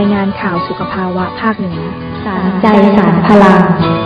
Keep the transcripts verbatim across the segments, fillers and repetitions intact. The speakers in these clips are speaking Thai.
ายงานข่าวสุขภาวะภาคเหนือสารใจสารพลัง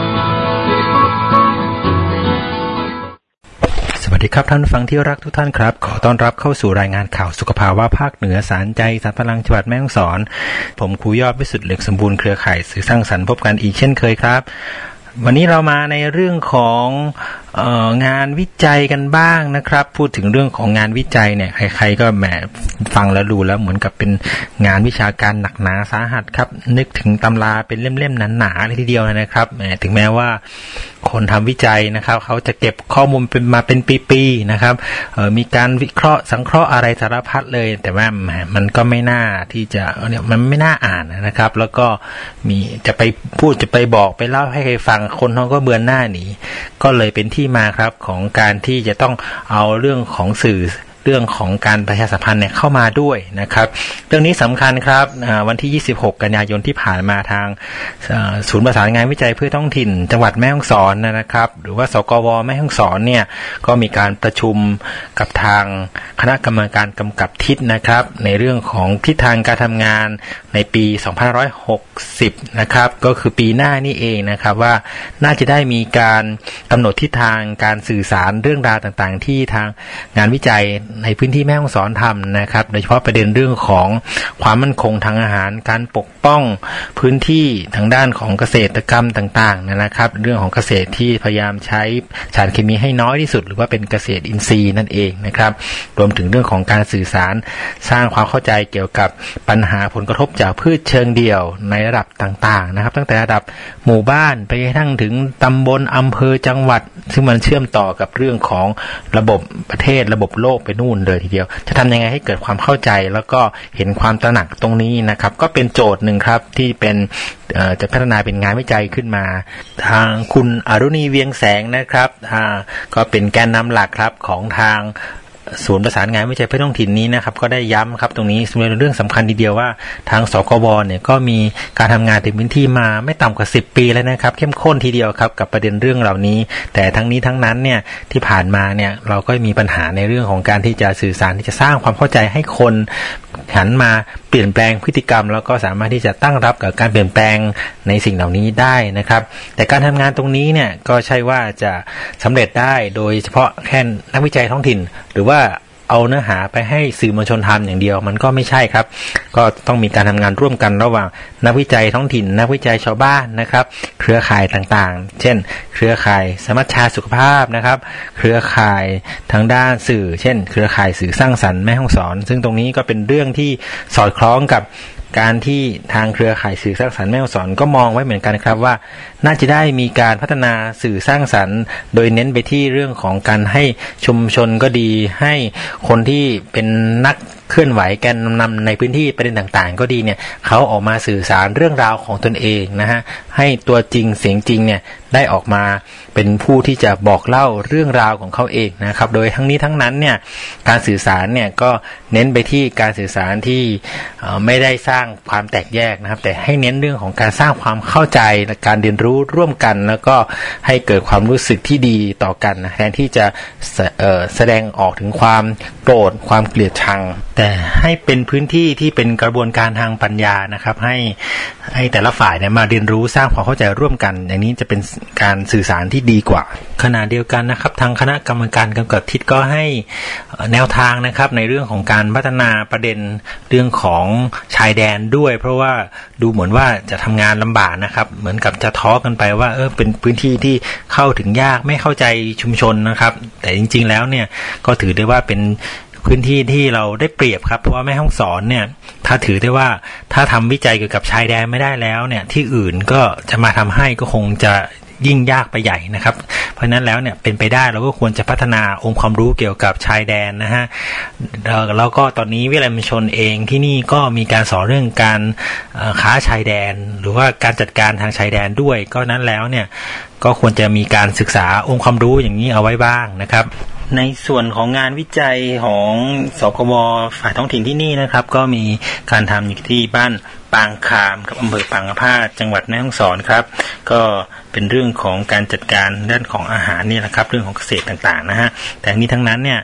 สวัสดีครับท่านฟังที่รักทุกท่านครับขอต้อนรับเข้าสู่รายงานข่าวสุขภาวะภาคเหนือสารใจสารพลังจังหวัดแม่ฮ่องสอนผมครูยอดวิสุทธิ์เหล็กสมบูรณ์เครือข่ายสื่อสร้างสรรค์พบกันอีกเช่นเคยครับวันนี้เรามาในเรื่องของเอ่องานวิจัยกันบ้างนะครับพูดถึงเรื่องของงานวิจัยเนี่ยใครๆก็แหมฟังแล้วดูแล้วเหมือนกับเป็นงานวิชาการหนักหนาสาหัสครับนึกถึงตำราเป็นเล่มๆหนาๆเลยทีเดียวนะครับแหมถึงแม้ว่าคนทำวิจัยนะครับเขาจะเก็บข้อมูลเป็นมาเป็นปีๆนะครับเอ่อมีการวิเคราะห์สังเคราะห์อะไรสารพัดเลยแต่ว่ามันก็ไม่น่าที่จะเนี่ยมันไม่น่าอ่านนะครับแล้วก็มีจะไปพูดจะไปบอกไปเล่าให้ใครฟังคนเขาก็เบือนหน้าหนีก็เลยเป็นที่มาครับของการที่จะต้องเอาเรื่องของสื่อเรื่องของการประชาสัมพันธ์เนี่ยเข้ามาด้วยนะครับเรื่องนี้สำคัญครับวันที่ยี่สิบหกกันยายนที่ผ่านมาทางศูนย์ประสานงานวิจัยเพื่อท้องถิ่นจังหวัดแม่ฮ่องสอนนะครับหรือว่าสกวแม่ฮ่องสอนเนี่ยก็มีการประชุมกับทางคณะกรรมการกำกับทิศนะครับในเรื่องของทิศทางการทำงานในปีสองพันห้าร้อยหกสิบนะครับก็คือปีหน้านี่เองนะครับว่าน่าจะได้มีการกำหนดทิศทางการสื่อสารเรื่องราวต่างๆที่ทางงานวิจัยในพื้นที่แม่ฮ่องสอนทำนะครับโดยเฉพาะประเด็นเรื่องของความมั่นคงทางอาหารการปกป้องพื้นที่ทางด้านของเกษตรกรรมต่างๆนะครับเรื่องของเกษตรที่พยายามใช้สารเคมีให้น้อยที่สุดหรือว่าเป็นเกษตรอินทรีย์นั่นเองนะครับรวมถึงเรื่องของการสื่อสารสร้างความเข้าใจเกี่ยวกับปัญหาผลกระทบจากพืชเชิงเดี่ยวในระดับต่างๆนะครับตั้งแต่ระดับหมู่บ้านไปกระทั่งถึงตำบลอำเภอจังหวัดซึ่งมันเชื่อมต่อกับเรื่องของระบบประเทศระบบโลกไปนู่นเลยทีเดียวจะทำยังไงให้เกิดความเข้าใจแล้วก็เห็นความตระหนักตรงนี้นะครับก็เป็นโจทย์หนึ่งครับที่เป็นจะพัฒนาเป็นงานวิจัยขึ้นมาทางคุณอรุณีเวียงแสงนะครับก็เป็นแกนนำหลักครับของทางศูนย์ประสานงานวิจัยเพื่อท้องถิ่นนี้นะครับก็ได้ย้ำครับตรงนี้เป็นเรื่องสำคัญทีเดียวว่าทางสกวเนี่ยก็มีการทำงานในพื้นที่มาไม่ต่ำกว่าสิบปีแล้วนะครับเข้มข้นทีเดียวครับกับประเด็นเรื่องเหล่านี้แต่ทั้งนี้ทั้งนั้นเนี่ยที่ผ่านมาเนี่ยเราก็มีปัญหาในเรื่องของการที่จะสื่อสารที่จะสร้างความเข้าใจให้คนหันมาเปลี่ยนแปลงพฤติกรรมแล้วก็สามารถที่จะตั้งรับกับการเปลี่ยนแปลงในสิ่งเหล่านี้ได้นะครับแต่การทำงานตรงนี้เนี่ยก็ใช่ว่าจะสำเร็จได้โดยเฉพาะแค่นักวิจัยท้องถิ่นหรือว่าเอาเนื้อหาไปให้สื่อมวลชนทำอย่างเดียวมันก็ไม่ใช่ครับก็ต้องมีการทำงานร่วมกันระหว่างนักวิจัยท้องถิ่นนักวิจัยชาวบ้านนะครับเครือข่ายต่างๆเช่นเครือข่ายสมัชชาสุขภาพนะครับเครือข่ายทางด้านสื่อเช่นเครือข่ายสื่อสร้างสรรค์แม่ฮ่องสอนซึ่งตรงนี้ก็เป็นเรื่องที่สอดคล้องกับการที่ทางเครือข่ายสื่อสร้างสรรค์แม่ฮ่องสอนก็มองไว้เหมือนกันครับว่าน่าจะได้มีการพัฒนาสื่อสร้างสรรค์โดยเน้นไปที่เรื่องของการให้ชุมชนก็ดีให้คนที่เป็นนักเคลื่อนไหวแกนนำในพื้นที่ประเด็นต่างๆก็ดีเนี่ยเขาออกมาสื่อสารเรื่องราวของตนเองนะฮะให้ตัวจริงเสียงจริงเนี่ยได้ออกมาเป็นผู้ที่จะบอกเล่าเรื่องราวของเขาเองนะครับโดยทั้งนี้ทั้งนั้นเนี่ยการสื่อสารเนี่ยก็เน้นไปที่การสื่อสารที่ไม่ได้สร้างความแตกแยกนะครับแต่ให้เน้นเรื่องของการสร้างความเข้าใจและการเรียนรู้ร่วมกันแล้วก็ให้เกิดความรู้สึกที่ดีต่อกันนะแทนที่จะแสดงออกถึงความโกรธความเกลียดชังแต่ให้เป็นพื้นที่ที่เป็นกระบวนการทางปัญญานะครับให้ให้แต่ละฝ่ายเนี่ยมาเรียนรู้สร้างความเข้าใจร่วมกันอย่างนี้จะเป็นการสื่อสารที่ดีกว่าขณะเดียวกันนะครับทางคณะกรรมการกำกับทิศก็ให้แนวทางนะครับในเรื่องของการพัฒนาประเด็นเรื่องของชายแดนด้วยเพราะว่าดูเหมือนว่าจะทำงานลำบากนะครับเหมือนกับจะท้อกันไปว่าเออเป็นพื้นที่ที่เข้าถึงยากไม่เข้าใจชุมชนนะครับแต่จริงๆแล้วเนี่ยก็ถือได้ว่าเป็นพื้นที่ที่เราได้เปรียบครับเพราะว่าแม่ฮ่องสอนเนี่ยถ้าถือได้ว่าถ้าทำวิจัยเกี่ยวกับชายแดนไม่ได้แล้วเนี่ยที่อื่นก็จะมาทำให้ก็คงจะยิ่งยากไปใหญ่นะครับเพราะนั้นแล้วเนี่ยเป็นไปได้เราก็ควรจะพัฒนาองค์ความรู้เกี่ยวกับชายแดนนะฮะแล้วก็ตอนนี้วิทยาลัยมชนเองที่นี่ก็มีการสอนเรื่องการค้าชายแดนหรือว่าการจัดการทางชายแดนด้วยก็นั้นแล้วเนี่ยก็ควรจะมีการศึกษาองค์ความรู้อย่างนี้เอาไว้บ้างนะครับในส่วนของงานวิจัยของสกวฝ่ายท้องถิ่นที่นี่นะครับก็มีการทำอยู่ที่บ้านปางคามกับอำเภอปางพาดจังหวัดแม่ฮ่องสอนครับก็เป็นเรื่องของการจัดการด้านของอาหารนี่แหละครับเรื่องของเกษตรต่างๆนะฮะแต่นี้ทั้งนั้นเนี่ย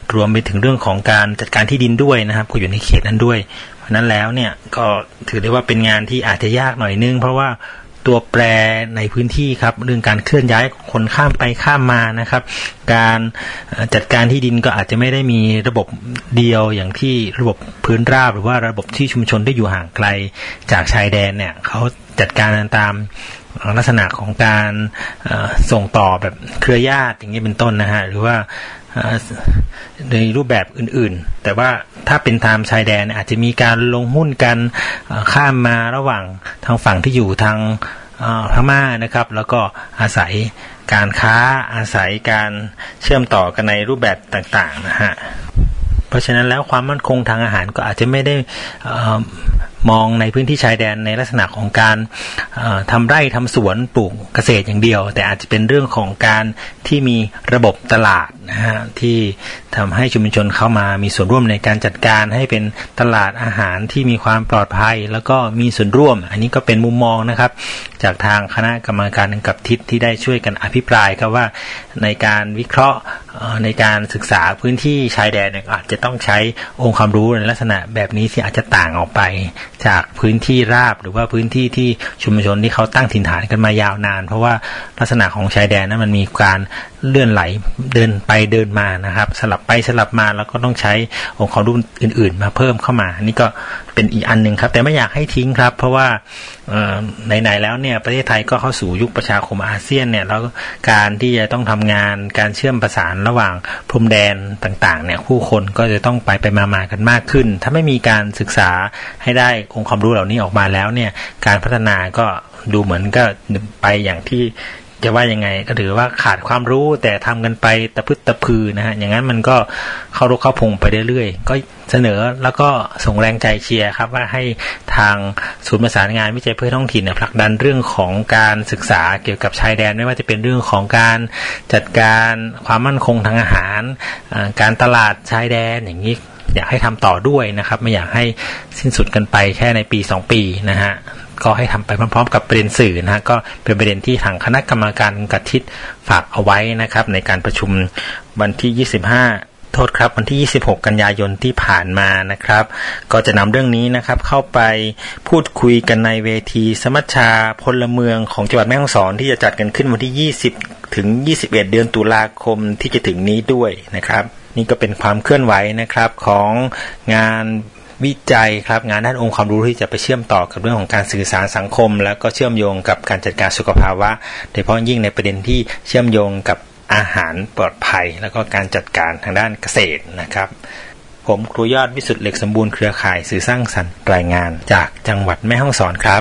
รวมไปถึงเรื่องของการจัดการที่ดินด้วยนะครับก็อยู่ในเขตนั้นด้วยเพราะนั้นแล้วเนี่ยก็ถือได้ว่าเป็นงานที่อาจจะยากหน่อยนึงเพราะว่าตัวแปรในพื้นที่ครับเรื่องการเคลื่อนย้ายคนข้ามไปข้ามมานะครับการจัดการที่ดินก็อาจจะไม่ได้มีระบบเดียวอย่างที่ระบบพื้นราบหรือว่าระบบที่ชุมชนได้อยู่ห่างไกลจากชายแดนเนี่ยเขาจัดการตามลักษณะของการส่งต่อแบบเครือญาติอย่างนี้เป็นต้นนะฮะหรือว่าในรูปแบบอื่นๆแต่ว่าถ้าเป็นตามชายแดนอาจจะมีการลงหุ้นกันข้ามมาระหว่างทางฝั่งที่อยู่ทางพม่านะครับแล้วก็อาศัยการค้าอาศัยการเชื่อมต่อกันในรูปแบบต่างๆนะฮะเพราะฉะนั้นแล้วความมั่นคงทางอาหารก็อาจจะไม่ได้มองในพื้นที่ชายแดนในลักษณะของการทำไร่ทำสวนปลูกเกษตรอย่างเดียวแต่อาจจะเป็นเรื่องของการที่มีระบบตลาดนะฮะที่ทำให้ชุมชนเข้ามามีส่วนร่วมในการจัดการให้เป็นตลาดอาหารที่มีความปลอดภัยแล้วก็มีส่วนร่วมอันนี้ก็เป็นมุมมองนะครับจากทางคณะกรรมการกับทิศที่ได้ช่วยกันอภิปรายครับว่าในการวิเคราะห์ในการศึกษาพื้นที่ชายแดนเนี่ยอาจจะต้องใช้องค์ความรู้ในลักษณะแบบนี้ที่อาจจะต่างออกไปจากพื้นที่ราบหรือว่าพื้นที่ที่ชุมชนที่เขาตั้งถิ่นฐานกันมายาวนานเพราะว่าลักษณะของชายแดนนั้นมันมีการเลื่อนไหลเดินไปเดินมานะครับสลับไปสลับมาแล้วก็ต้องใช้องค์ความรู้อื่นๆมาเพิ่มเข้ามานี่ก็เป็นอีกอันนึงครับแต่ไม่อยากให้ทิ้งครับเพราะว่าไหนๆแล้วเนี่ยประเทศไทยก็เข้าสู่ยุคประชาคมอาเซียนเนี่ยแล้วการที่จะต้องทำงานการเชื่อมประสานระหว่างพรมแดนต่างๆเนี่ยผู้คนก็จะต้องไปไปมาๆกันมากขึ้นถ้าไม่มีการศึกษาให้ได้องค์ความรู้เหล่านี้ออกมาแล้วเนี่ยการพัฒนาก็ดูเหมือนก็ไปอย่างที่จะว่ายังไงก็ถือว่าขาดความรู้แต่ทำกันไปตะพึดตะพือนะฮะอย่างนั้นมันก็เข้ารกเข้าพงไปเรื่อยๆก็เสนอแล้วก็ส่งแรงใจเชียร์ครับว่าให้ทางศูนย์ประสานงานวิจัยเพื่อท้องถิ่นเนี่ยผลักดันเรื่องของการศึกษาเกี่ยวกับชายแดนไม่ว่าจะเป็นเรื่องของการจัดการความมั่นคงทางอาหารการตลาดชายแดนอย่างนี้อยากให้ทำต่อด้วยนะครับไม่อยากให้สิ้นสุดกันไปแค่ในปีสองปีนะฮะก็ให้ทำไปพร้อมๆกับประเด็นสื่อนะฮะก็เป็นประเด็นที่ทางคณะกรรมการกัดทิศฝากเอาไว้นะครับในการประชุมวันที่ยี่สิบห้าโทษครับวันที่ยี่สิบหกกันยายนที่ผ่านมานะครับก็จะนำเรื่องนี้นะครับเข้าไปพูดคุยกันในเวทีสมัชชาพลเมืองของจังหวัดแม่ฮ่องสอนที่จะจัดกันขึ้นวันที่ยี่สิบถึงยี่สิบเอ็ดเดือนตุลาคมที่จะถึงนี้ด้วยนะครับนี่ก็เป็นความเคลื่อนไหวนะครับของงานวิจัยครับงานด้านองค์ความรู้ที่จะไปเชื่อมต่อกับเรื่องของการสื่อสารสังคมแล้วก็เชื่อมโยงกับการจัดการสุขภาวะโดยเฉพาะยิ่งในประเด็นที่เชื่อมโยงกับอาหารปลอดภัยแล้วก็การจัดการทางด้านเกษตรนะครับผมครูยอดวิสุทธิ์เหล็กสมบูรณ์เครือข่ายสื่อสร้างสรรค์รายงานจากจังหวัดแม่ฮ่องสอนครับ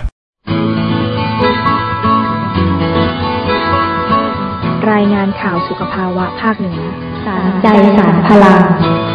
รายงานข่าวสุขภาวะภาคเหนือสารใจสารพลัง